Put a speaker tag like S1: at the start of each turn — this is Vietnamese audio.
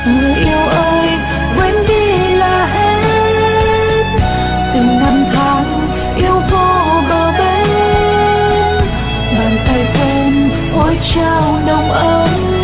S1: Người yêu ơi, quên đi là hết từng năm tháng yêu vô bờ bến. Bàn tay quen ôi trao nồng ấm.